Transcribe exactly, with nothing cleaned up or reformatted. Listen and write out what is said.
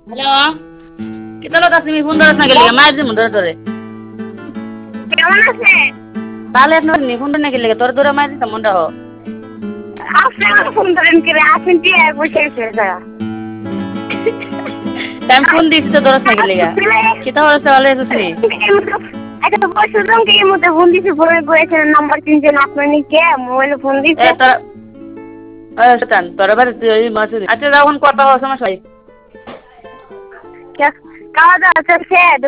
Hello কি তোর তুমি ফোন ধরছ না গেলি মায়ের দিন ধরে তোরে কেমন আছে? তাহলে আপনার নি ফোন না গেলে তোর ধরে মায়ের দিতাম মনটা হো আপনি আমার ফোন ধরেন করে আসেন কি এক বসে এসে টাইম ফোন দিছি তো ধরছ না গেলে কি তো হচ্ছে ভালো আছিস নি একটা বছর রঙকে এর মধ্যে ফোন দিছি ফোনে করেছে নাম্বার তিনজন আপনার কে মোবাইলে ফোন দিছে এ তোর শতান তোর বাড়ি তুই মাছ আচ্ছা যখন কথা হওয়ার সময় খাওয়া দাওয়া চলছে